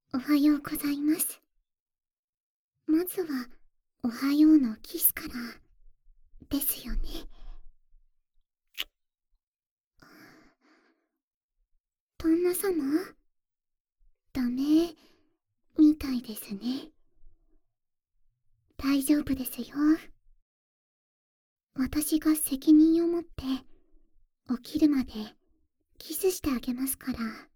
おはようございます。まずは、おはようのキスから、ですよね。旦那様？ダメ、みたいですね。大丈夫ですよ。私が責任を持って、起きるまで、キスしてあげますから。